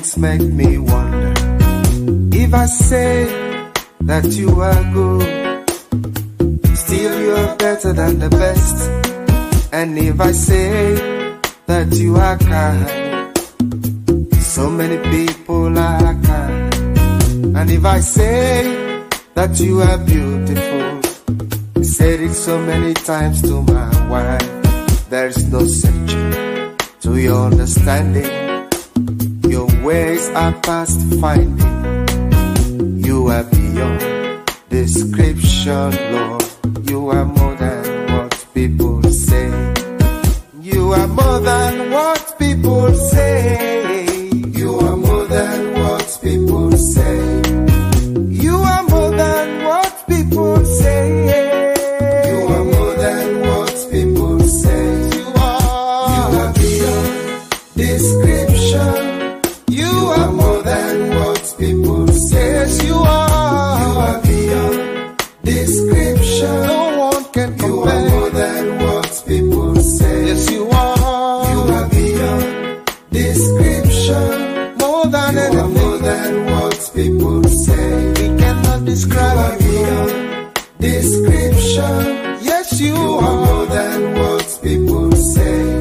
things make me wonder. If I say that you are good, still you're better than the best. And if I say that you are kind, so many people are kind. And if I say that you are beautiful, I said it so many times to my wife, there's no searching to your understanding. Your ways are past finding. You are beyond description, Lord. You are more than what people say. You are more than what people say. You are more than what people say. You are more than what people say. You are more than what people say. You are beyond description. You are more than what people say. Yes, you are beyond description. No one can compare. You are more than what people say. Yes, you are. You are beyond description. More than anything. You are more than what people say. We cannot describe. You are beyond description. Yes, you are more than what people say.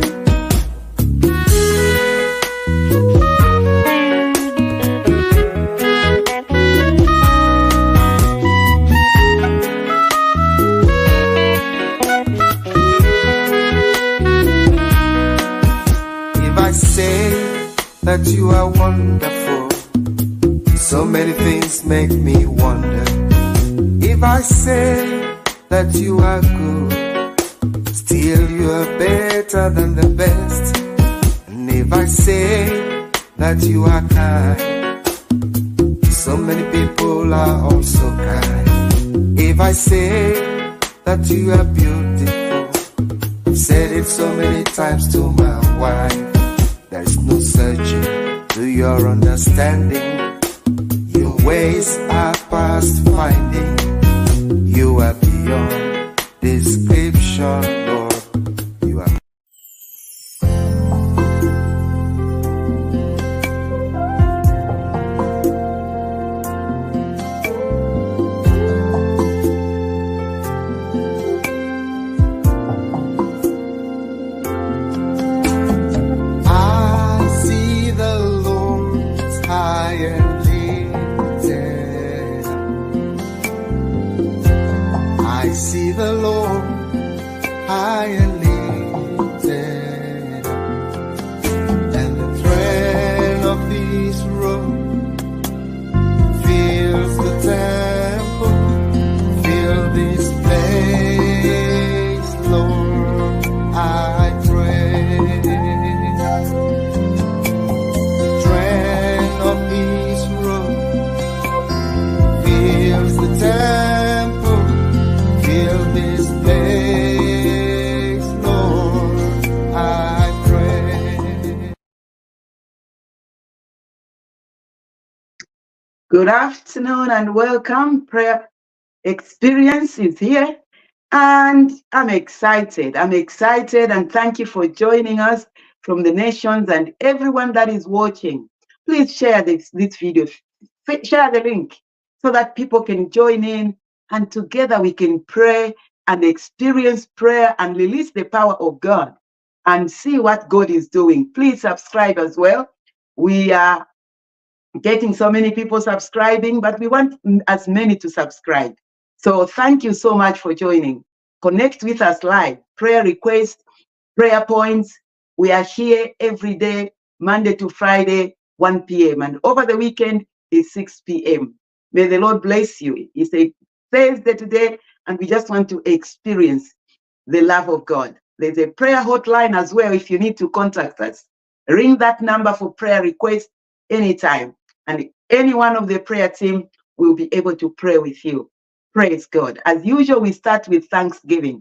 That you are wonderful, so many things make me wonder. If I say that you are good, still you are better than the best. And if I say that you are kind, so many people are also kind. If I say that you are beautiful, I've said it so many times to my wife, there's no searching to your understanding. Your ways are past finding. You are beyond description, Lord. You are. Good afternoon and welcome. Prayer Experience is here and I'm excited. And thank you for joining us from the nations and everyone that is watching. Please share this video, share the link so that people can join in and together we can pray and experience prayer and release the power of God and see what God is doing. Please subscribe as well. We are getting so many people subscribing, but we want as many to subscribe. So thank you so much for joining. Connect with us live. Prayer requests, prayer points. We are here every day, Monday to Friday, 1 p.m. And over the weekend is 6 p.m. May the Lord bless you. It's a Thursday today, and we just want to experience the love of God. There's a prayer hotline as well if you need to contact us. Ring that number for prayer requests anytime. And any one of the prayer team will be able to pray with you. Praise God. As usual, we start with Thanksgiving.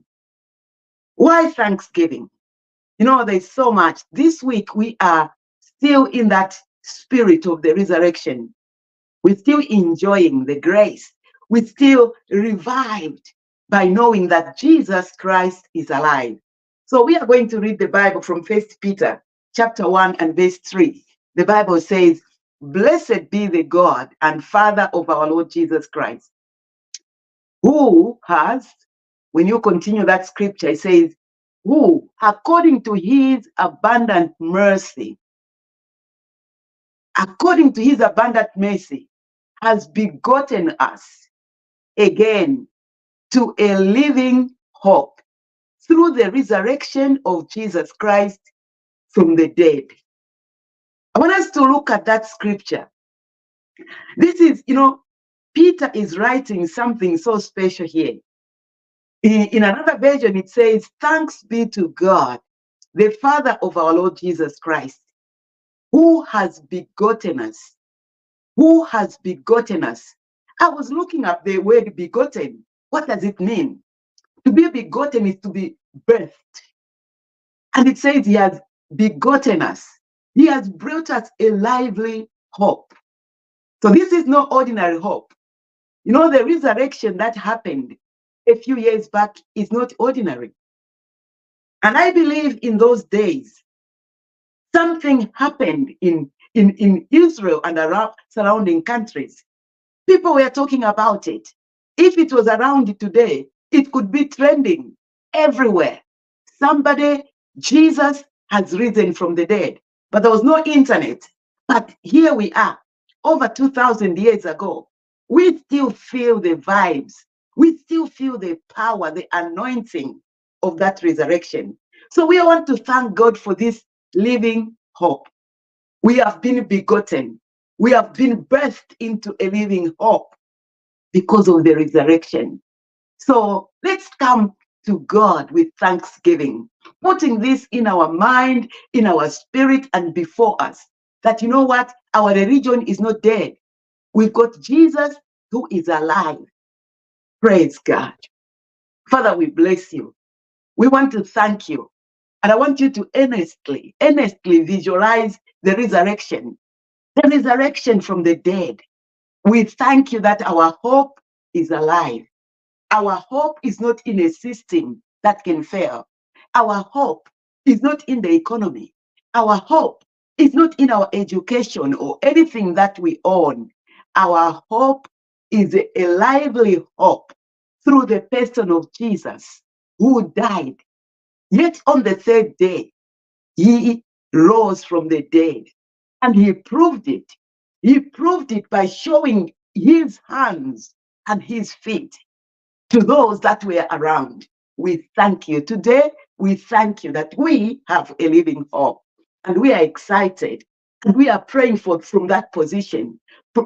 Why Thanksgiving? You know, there's so much. This week, we are still in that spirit of the resurrection. We're still enjoying the grace. We're still revived by knowing that Jesus Christ is alive. So we are going to read the Bible from 1 Peter chapter 1 and verse 3. The Bible says, Blessed be the God and Father of our Lord Jesus Christ, who has, when you continue that scripture, it says, who, according to his abundant mercy, according to his abundant mercy, has begotten us again to a living hope through the resurrection of Jesus Christ from the dead. I want us to look at that scripture. This is, Peter is writing something so special here. In another version, it says, thanks be to God, the Father of our Lord Jesus Christ, who has begotten us. Who has begotten us? I was looking up the word begotten. What does it mean? To be begotten is to be birthed. And it says he has begotten us. He has brought us a lively hope. So this is no ordinary hope. The resurrection that happened a few years back is not ordinary. And I believe in those days, something happened in Israel and around surrounding countries. People were talking about it. If it was around today, it could be trending everywhere. Jesus has risen from the dead, but there was no internet. But here we are, over 2,000 years ago. We still feel the vibes. We still feel the power, the anointing of that resurrection. So we want to thank God for this living hope. We have been begotten. We have been birthed into a living hope because of the resurrection. So let's come to God with thanksgiving, putting this in our mind, in our spirit, and before us, that you know what? Our religion is not dead. We've got Jesus who is alive. Praise God. Father, we bless you. We want to thank you. And I want you to earnestly visualize the resurrection from the dead. We thank you that our hope is alive. Our hope is not in a system that can fail. Our hope is not in the economy. Our hope is not in our education or anything that we own. Our hope is a lively hope through the person of Jesus, who died. Yet on the third day, he rose from the dead, and he proved it. He proved it by showing his hands and his feet to those that were around. We thank you. Today, we thank you that we have a living hope, and we are excited, and we are praying from that position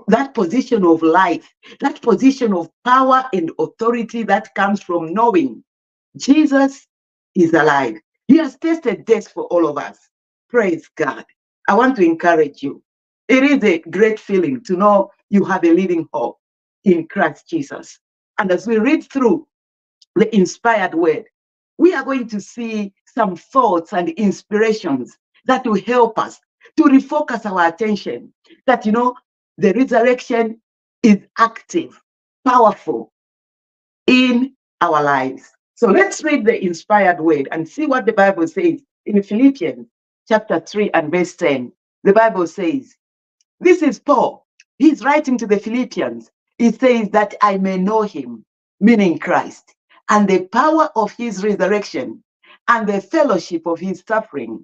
of life, that position of power and authority that comes from knowing Jesus is alive. He has tasted death for all of us. Praise God. I want to encourage you. It is a great feeling to know you have a living hope in Christ Jesus. And as we read through the inspired word, we are going to see some thoughts and inspirations that will help us to refocus our attention that, the resurrection is active, powerful in our lives. So let's read the inspired word and see what the Bible says in Philippians chapter 3 and verse 10. The Bible says, this is Paul. He's writing to the Philippians. He says that I may know him, meaning Christ, and the power of his resurrection and the fellowship of his suffering,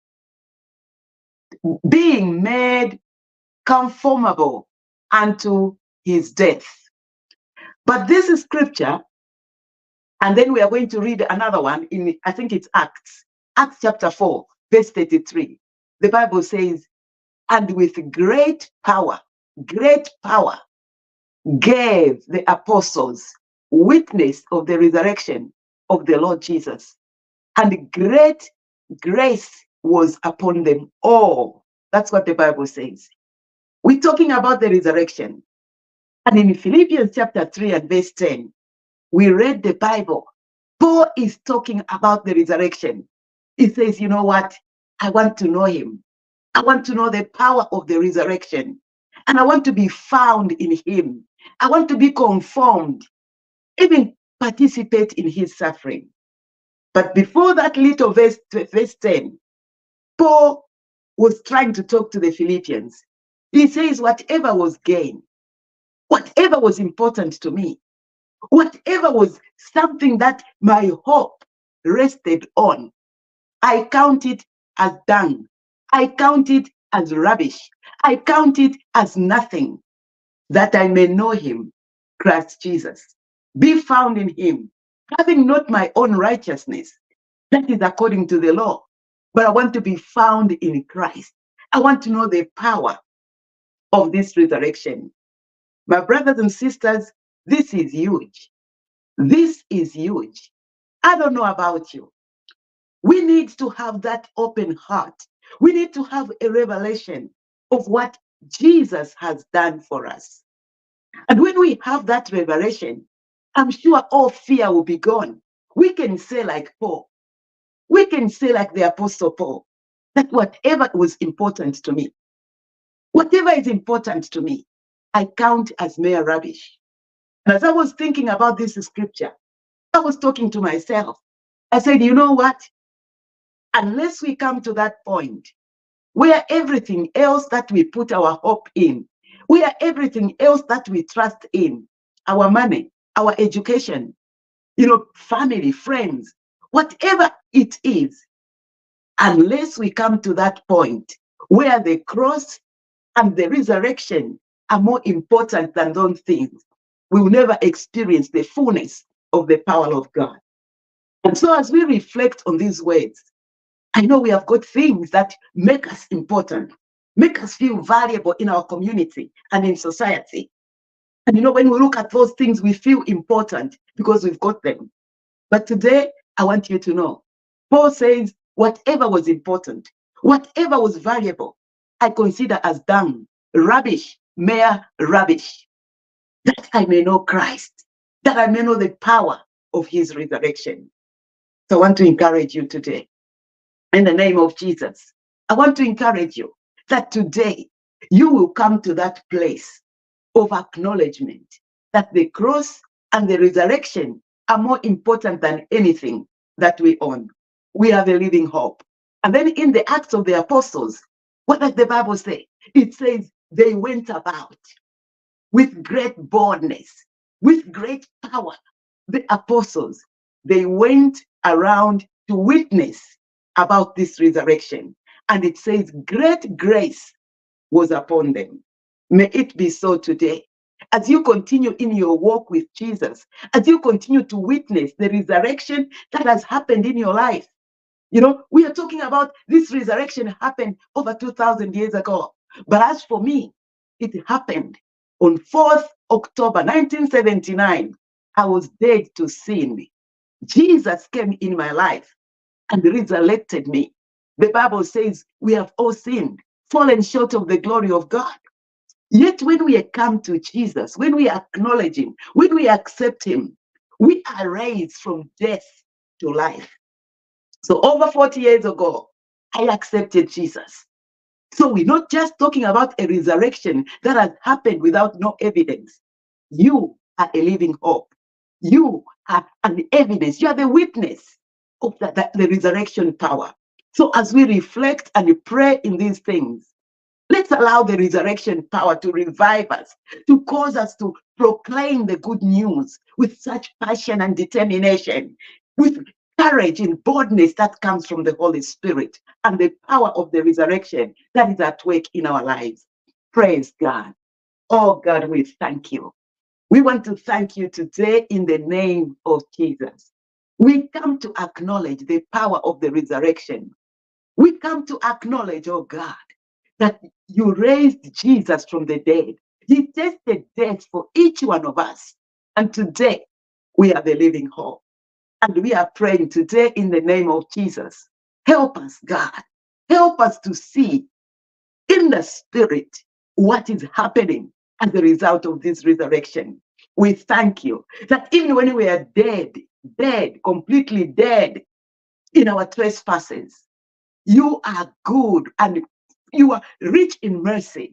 being made conformable unto his death. But this is scripture, and then we are going to read another one in, I think it's Acts chapter 4, verse 33. The Bible says, and with great power, gave the apostles witness of the resurrection of the Lord Jesus. And great grace was upon them all. That's what the Bible says. We're talking about the resurrection. And in Philippians chapter 3 and verse 10, we read the Bible. Paul is talking about the resurrection. He says, you know what? I want to know him. I want to know the power of the resurrection. And I want to be found in him. I want to be conformed, even participate in his suffering. But before that little verse 10, Paul was trying to talk to the Philippians. He says, whatever was gain, whatever was important to me, whatever was something that my hope rested on, I count it as dung. I count it as rubbish. I count it as nothing, that I may know him, Christ Jesus, be found in him, having not my own righteousness, that is according to the law, but I want to be found in Christ. I want to know the power of this resurrection. My brothers and sisters, this is huge. This is huge. I don't know about you. We need to have that open heart. We need to have a revelation of what Jesus has done for us. And when we have that revelation, I'm sure all fear will be gone. We can say like Paul, we can say like the Apostle Paul, that whatever was important to me, whatever is important to me, I count as mere rubbish. And as I was thinking about this scripture, I was talking to myself. I said, you know what? Unless we come to that point where everything else that we put our hope in, where everything else that we trust in, our money, our education, family, friends, whatever it is, unless we come to that point where the cross and the resurrection are more important than those things, we will never experience the fullness of the power of God. And so as we reflect on these words, I know we have got things that make us important, make us feel valuable in our community and in society. And when we look at those things, we feel important because we've got them. But today, I want you to know, Paul says, whatever was important, whatever was valuable, I consider as dung, rubbish, mere rubbish, that I may know Christ, that I may know the power of his resurrection. So I want to encourage you today. In the name of Jesus, I want to encourage you that today you will come to that place of acknowledgement that the cross and the resurrection are more important than anything that we own. We have a living hope. And then in the Acts of the Apostles, what does the Bible say? It says they went about with great boldness, with great power. The apostles, they went around to witness about this resurrection. And it says great grace was upon them. May it be so today. As you continue in your walk with Jesus, as you continue to witness the resurrection that has happened in your life. We are talking about this resurrection happened over 2,000 years ago. But as for me, it happened on 4th October 1979. I was dead to sin. Jesus came in my life and resurrected me. The Bible says we have all sinned, fallen short of the glory of God. Yet when we come to Jesus, when we acknowledge him, when we accept him, we are raised from death to life. So over 40 years ago, I accepted Jesus. So we're not just talking about a resurrection that has happened without no evidence. You are a living hope. You are an evidence. You are the witness of the resurrection power. So as we reflect and pray in these things, let's allow the resurrection power to revive us, to cause us to proclaim the good news with such passion and determination, with courage and boldness that comes from the Holy Spirit and the power of the resurrection that is at work in our lives. Praise God. Oh God, we thank you. We want to thank you today in the name of Jesus. We come to acknowledge the power of the resurrection. We come to acknowledge, oh God, that you raised Jesus from the dead. He tasted death for each one of us. And today, we are the living hope. And we are praying today in the name of Jesus. Help us, God. Help us to see in the spirit what is happening as a result of this resurrection. We thank you that even when we are dead, completely dead in our trespasses, you are good and you are rich in mercy.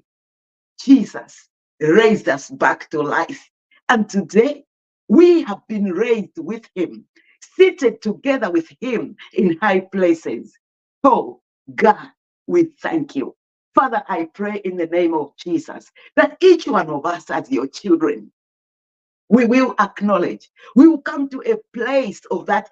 Jesus raised us back to life. And today, we have been raised with him, seated together with him in high places. Oh, God, we thank you. Father, I pray in the name of Jesus that each one of us as your children, we will acknowledge, we will come to a place of that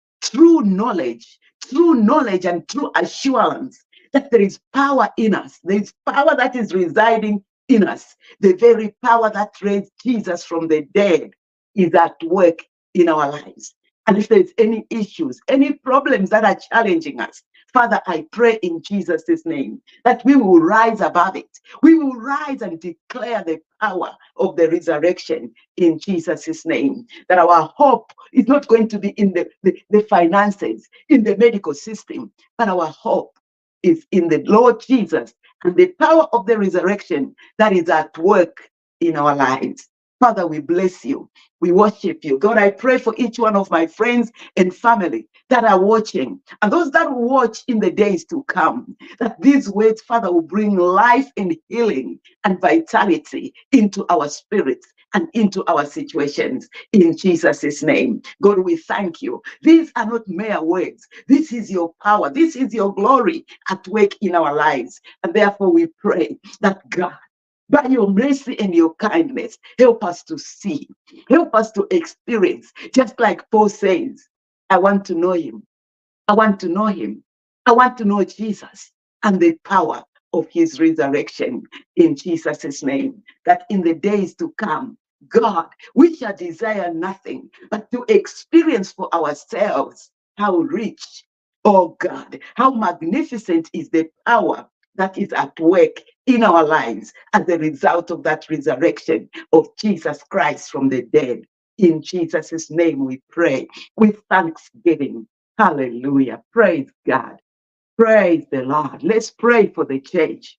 true knowledge and true assurance that there is power in us. There is power that is residing in us. The very power that raised Jesus from the dead is at work in our lives. And if there's any issues, any problems that are challenging us, Father, I pray in Jesus' name that we will rise above it. We will rise and declare the power of the resurrection in Jesus' name. That our hope is not going to be in the finances, in the medical system, but our hope is in the Lord Jesus and the power of the resurrection that is at work in our lives. Father, we bless you. We worship you. God, I pray for each one of my friends and family that are watching and those that will watch in the days to come, that these words, Father, will bring life and healing and vitality into our spirits and into our situations in Jesus' name. God, we thank you. These are not mere words. This is your power. This is your glory at work in our lives. And therefore we pray that God, by your mercy and your kindness, help us to see, help us to experience, just like Paul says, I want to know him. I want to know him. I want to know Jesus and the power of his resurrection in Jesus' name, that in the days to come, God, we shall desire nothing but to experience for ourselves how rich, oh God, how magnificent is the power that is at work in our lives as a result of that resurrection of Jesus Christ from the dead. In Jesus' name we pray with thanksgiving. Hallelujah. Praise God. Praise the Lord. Let's pray for the church.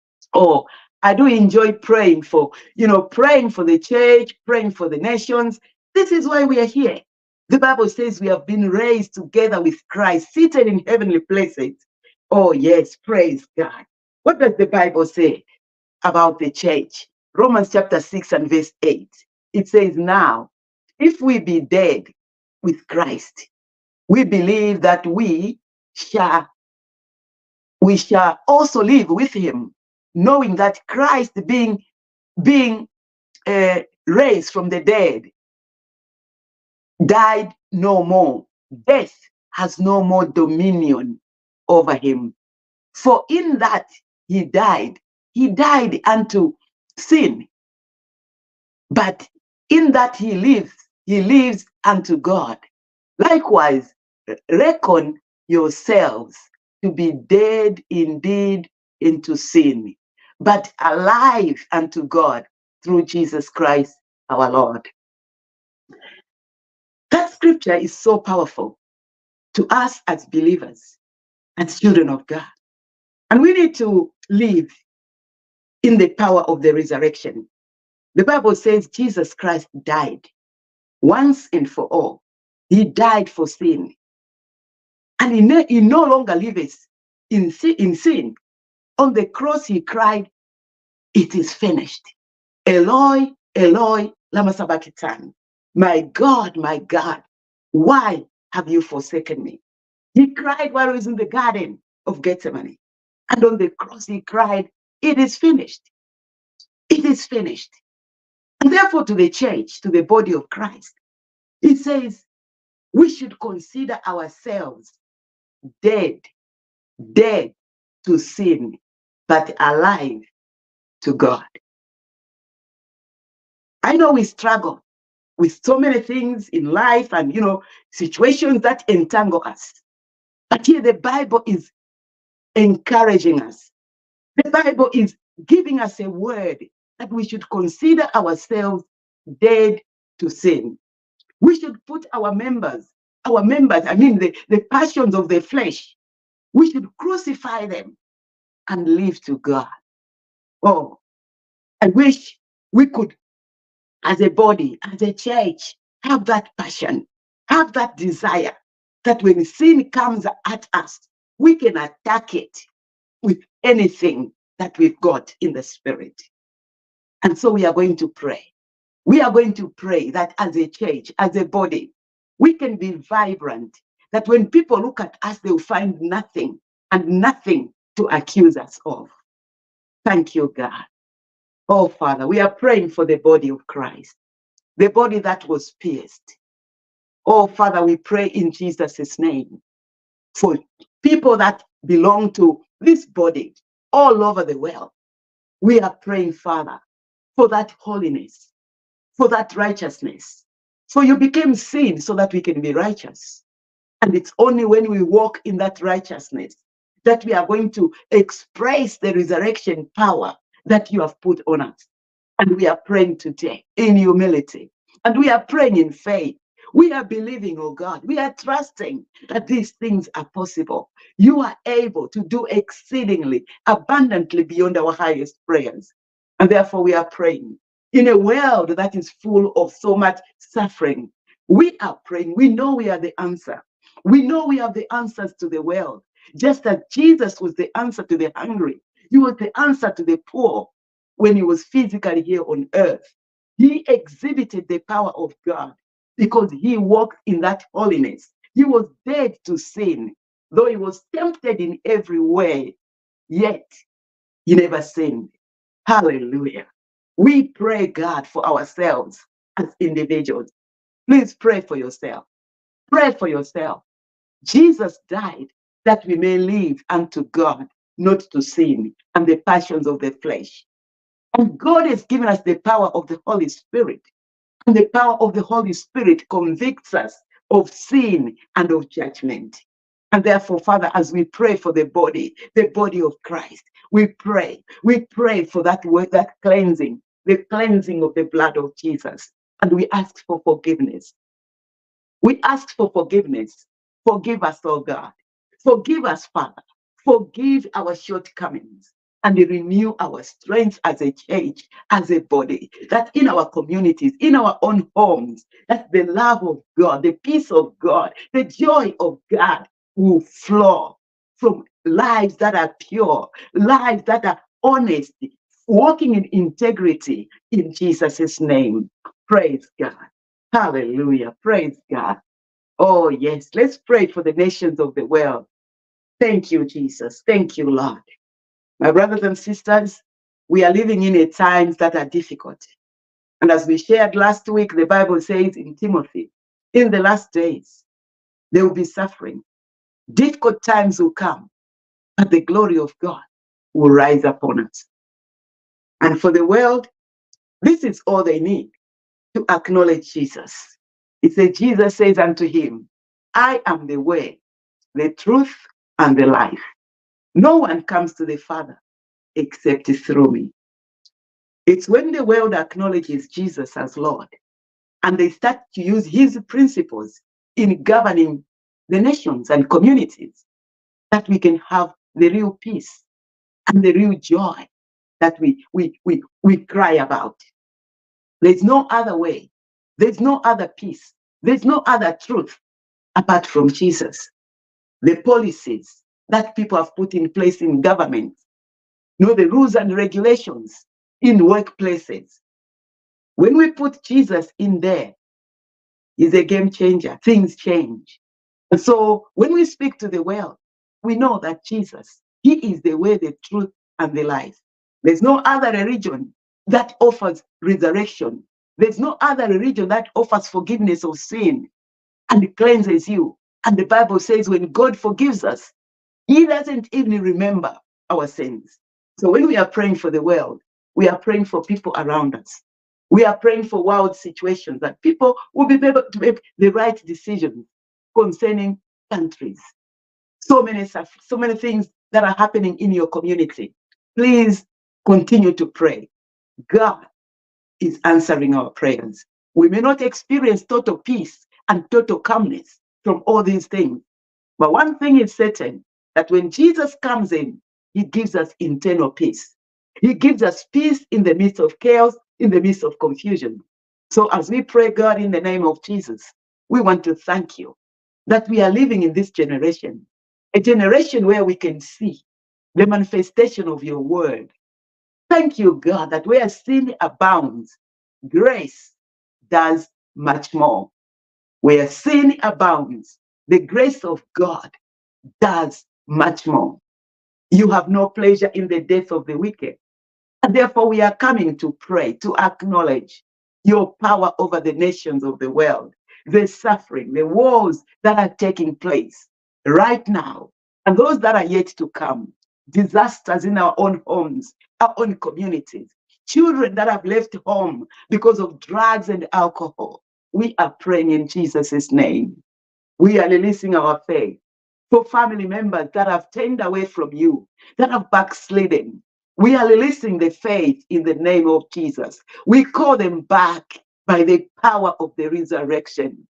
Oh, I do enjoy praying for, praying for the church, praying for the nations. This is why we are here. The Bible says we have been raised together with Christ, seated in heavenly places. Oh, yes, praise God. What does the Bible say about the church? Romans chapter 6 and verse 8. It says, now, if we be dead with Christ, we believe that we shall also live with him, knowing that Christ being raised from the dead, died no more. Death has no more dominion over him. For in that he died unto sin. But in that he lives unto God. Likewise, reckon yourselves to be dead indeed into sin, but alive unto God through Jesus Christ our Lord. That scripture is so powerful to us as believers, as children of God. And we need to live in the power of the resurrection. The Bible says Jesus Christ died once and for all. He died for sin. And he no longer lives in sin. On the cross, he cried, it is finished. Eloi, Eloi, lama sabachthani. My God, why have you forsaken me? He cried while he was in the garden of Gethsemane. And on the cross, he cried, it is finished. It is finished. And therefore, to the church, to the body of Christ, it says, we should consider ourselves dead to sin, but alive to God. I know we struggle with so many things in life and, situations that entangle us. But here the Bible is encouraging us. The Bible is giving us a word that we should consider ourselves dead to sin. We should put our members, the passions of the flesh, we should crucify them and live to God. Oh, I wish we could, as a body, as a church, have that passion, have that desire, that when sin comes at us, we can attack it with anything that we've got in the spirit. And so we are going to pray. We are going to pray that as a church, as a body, we can be vibrant, that when people look at us, they'll find nothing and nothing to accuse us of. Thank you, God. Oh, Father, we are praying for the body of Christ, the body that was pierced. Oh, Father, we pray in Jesus' name for people that belong to this body all over the world. We are praying, Father, for that holiness, for that righteousness. For you became sin so that we can be righteous. And it's only when we walk in that righteousness that we are going to express the resurrection power that you have put on us. And we are praying today in humility. And we are praying in faith. We are believing, oh God, we are trusting that these things are possible. You are able to do exceedingly, abundantly beyond our highest prayers. And therefore we are praying in a world that is full of so much suffering. We are praying. We know we are the answer. We know we have the answers to the world. Just as Jesus was the answer to the hungry, he was the answer to the poor when he was physically here on earth. He exhibited the power of God because he walked in that holiness. He was dead to sin, though he was tempted in every way, yet he never sinned. Hallelujah. We pray, God, for ourselves as individuals. Please pray for yourself. Pray for yourself. Jesus died that we may live unto God, not to sin and the passions of the flesh. And God has given us the power of the Holy Spirit. And the power of the Holy Spirit convicts us of sin and of judgment. And therefore, Father, as we pray for the body of Christ, we pray for that word, that cleansing, the cleansing of the blood of Jesus. And we ask for forgiveness. We ask for forgiveness. Forgive us, oh God. Forgive us, Father. Forgive our shortcomings and renew our strength as a church, as a body, that in our communities, in our own homes, that the love of God, the peace of God, the joy of God will flow from lives that are pure, lives that are honest, walking in integrity in Jesus' name. Praise God. Hallelujah. Praise God. Oh, yes. Let's pray for the nations of the world. Thank you, Jesus. Thank you, Lord. My brothers and sisters, we are living in times that are difficult. And as we shared last week, the Bible says in Timothy, in the last days, there will be suffering. Difficult times will come, but the glory of God will rise upon us. And for the world, this is all they need, to acknowledge Jesus. It says, Jesus says unto him, I am the way, the truth, and the life. No one comes to the Father except through me. It's when the world acknowledges Jesus as Lord and they start to use his principles in governing the nations and communities that we can have the real peace and the real joy that we cry about. There's no other way. There's no other peace. There's no other truth apart from Jesus. The policies that people have put in place in government, the rules and regulations in workplaces. When we put Jesus in there, he's a game changer. Things change. And so when we speak to the world, we know that Jesus, he is the way, the truth, and the life. There's no other religion that offers resurrection. There's no other religion that offers forgiveness of sin and cleanses you. And the Bible says when God forgives us, he doesn't even remember our sins. So when we are praying for the world, we are praying for people around us. We are praying for world situations that people will be able to make the right decisions concerning countries. So many things that are happening in your community. Please continue to pray. God is answering our prayers. We may not experience total peace and total calmness from all these things. But one thing is certain, that when Jesus comes in, he gives us internal peace. He gives us peace in the midst of chaos, in the midst of confusion. So as we pray, God, in the name of Jesus, we want to thank you that we are living in this generation, a generation where we can see the manifestation of your word. Thank you, God, that where sin abounds, grace does much more. Where sin abounds, the grace of God does much more. You have no pleasure in the death of the wicked, And therefore, we are coming to pray, to acknowledge your power over the nations of the world, the suffering, the wars that are taking place right now, and those that are yet to come, disasters in our own homes, our own communities, children that have left home because of drugs and alcohol. We are praying in Jesus' name. We are releasing our faith for family members that have turned away from you, that have backslidden. We are releasing the faith in the name of Jesus. We call them back by the power of the resurrection.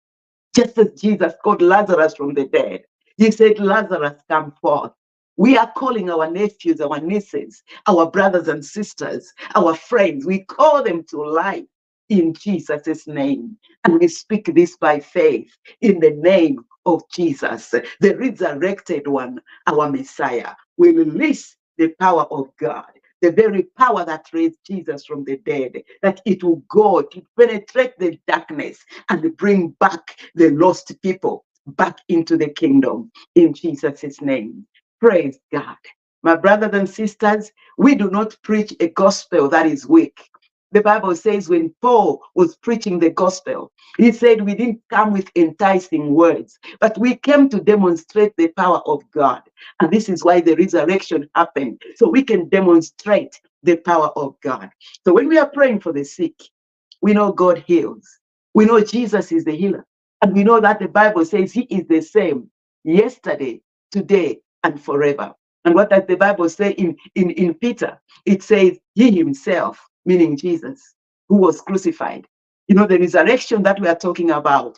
Just as Jesus called Lazarus from the dead, he said, Lazarus, come forth. We are calling our nephews, our nieces, our brothers and sisters, our friends. We call them to life in Jesus' name. And we speak this by faith in the name of Jesus, the resurrected one, our Messiah. We release the power of God, the very power that raised Jesus from the dead, that it will go to penetrate the darkness and bring back the lost people back into the kingdom in Jesus' name. Praise God. My brothers and sisters, we do not preach a gospel that is weak. The Bible says when Paul was preaching the gospel, he said we didn't come with enticing words, but we came to demonstrate the power of God. And this is why the resurrection happened, so we can demonstrate the power of God. So when we are praying for the sick, we know God heals. We know Jesus is the healer. And we know that the Bible says he is the same yesterday, today, and forever. And what does the Bible say in Peter? It says he himself, meaning Jesus, who was crucified. You know, the resurrection that we are talking about,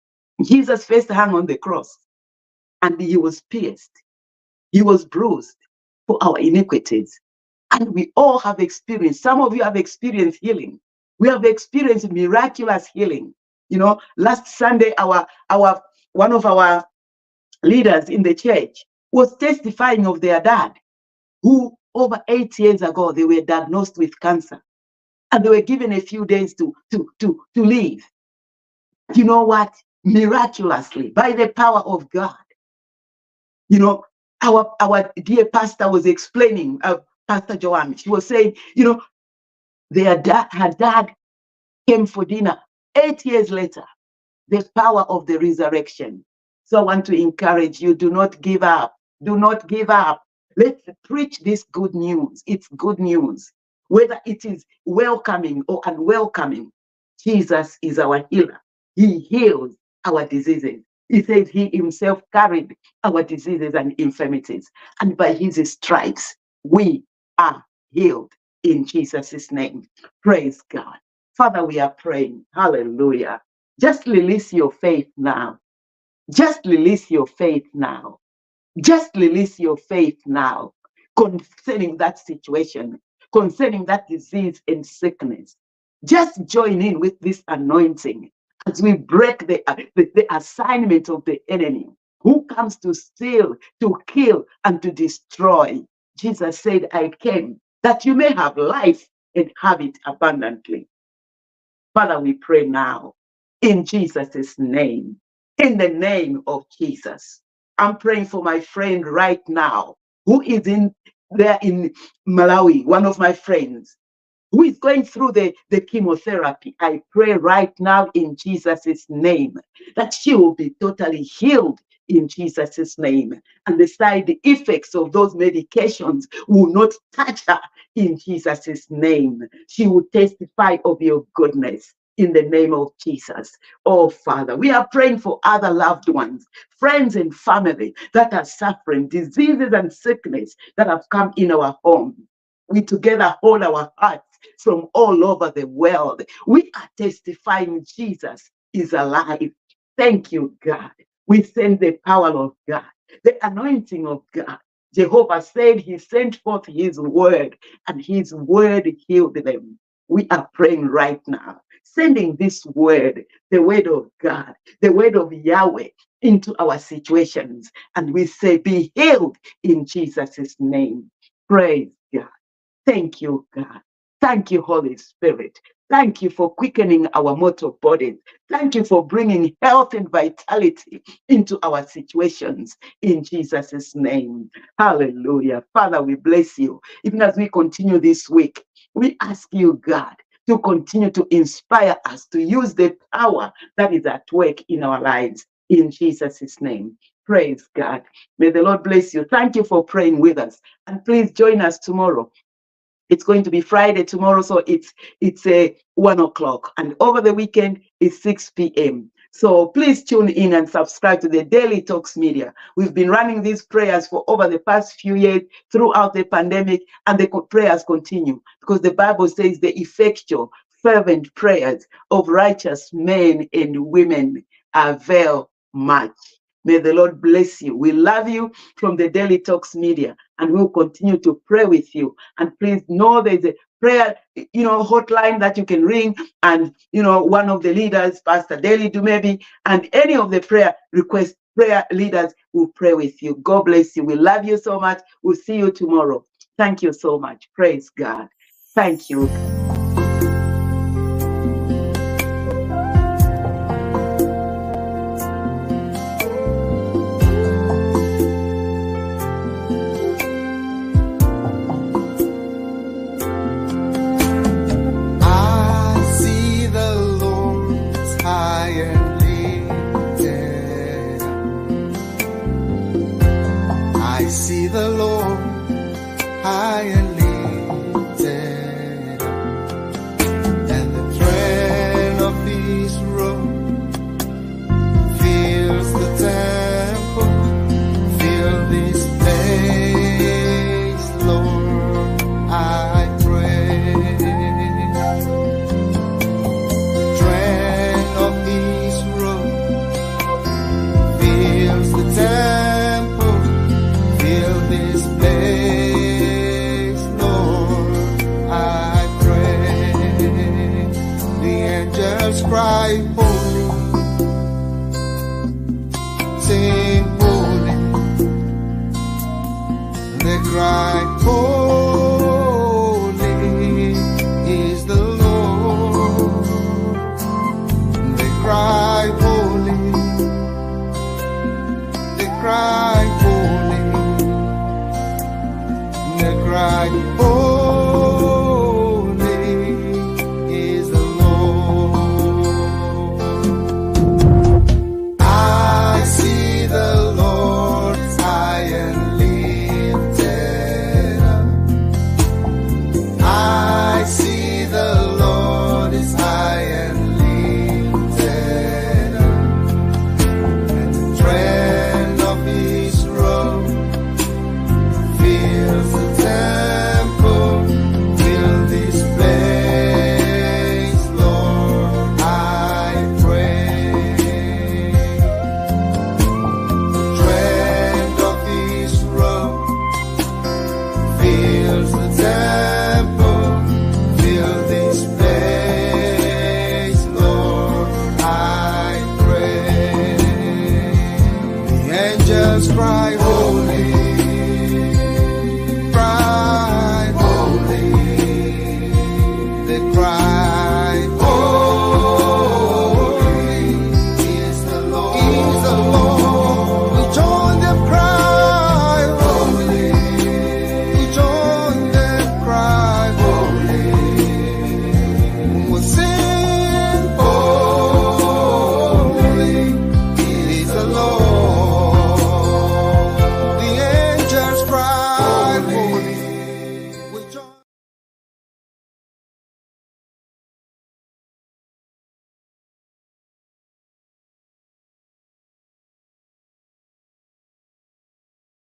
Jesus first hung on the cross and he was pierced. He was bruised for our iniquities. And we all have experienced, some of you have experienced healing. We have experienced miraculous healing. You know, last Sunday, one of our leaders in the church was testifying of their dad, who over 8 years ago, they were diagnosed with cancer. And they were given a few days to live. You know what? Miraculously, by the power of God. You know, our dear pastor was explaining, Pastor Joanne, she was saying, you know, her dad came for dinner 8 years later. The power of the resurrection. So I want to encourage you, do not give up. Do not give up. Let's preach this good news. It's good news. Whether it is welcoming or unwelcoming, Jesus is our healer. He heals our diseases. He says he himself carried our diseases and infirmities. And by his stripes, we are healed in Jesus' name. Praise God. Father, we are praying. Hallelujah. Just release your faith now. Just release your faith now. Just release your faith now concerning that situation, concerning that disease and sickness. Just join in with this anointing as we break the assignment of the enemy who comes to steal, to kill, and to destroy. Jesus said, I came that you may have life and have it abundantly. Father, we pray now in Jesus' name, in the name of Jesus. I'm praying for my friend right now who is there in Malawi, one of my friends who is going through the chemotherapy. I pray right now in Jesus' name that she will be totally healed in Jesus' name. And the side effects of those medications will not touch her in Jesus' name. She will testify of your goodness in the name of Jesus. Oh, Father, we are praying for other loved ones, friends and family that are suffering diseases and sickness that have come in our home. We together hold our hearts from all over the world. We are testifying Jesus is alive. Thank you, God. We send the power of God, the anointing of God. Jehovah said he sent forth his word and his word healed them. We are praying right now, sending this word, the word of God, the word of Yahweh into our situations. And we say, be healed in Jesus' name. Praise God. Thank you, God. Thank you, Holy Spirit. Thank you for quickening our mortal bodies. Thank you for bringing health and vitality into our situations in Jesus' name. Hallelujah. Father, we bless you. Even as we continue this week, we ask you, God, to continue to inspire us to use the power that is at work in our lives in Jesus' name. Praise God. May the Lord bless you. Thank you for praying with us. And please join us tomorrow. It's going to be Friday tomorrow, so it's a 1 o'clock, and over the weekend it's 6 p.m. So please tune in and subscribe to the Daily Talks Media. We've been running these prayers for over the past few years throughout the pandemic, and the prayers continue because the Bible says the effectual, fervent prayers of righteous men and women avail much. May the Lord bless you. We love you from the Daily Talks Media, and we'll continue to pray with you. And please know there's a prayer, hotline that you can ring, and one of the leaders, Pastor Daily Dumebi, and any of the prayer leaders will pray with you. God bless you. We love you so much. We'll see you tomorrow. Thank you so much. Praise God. Thank you.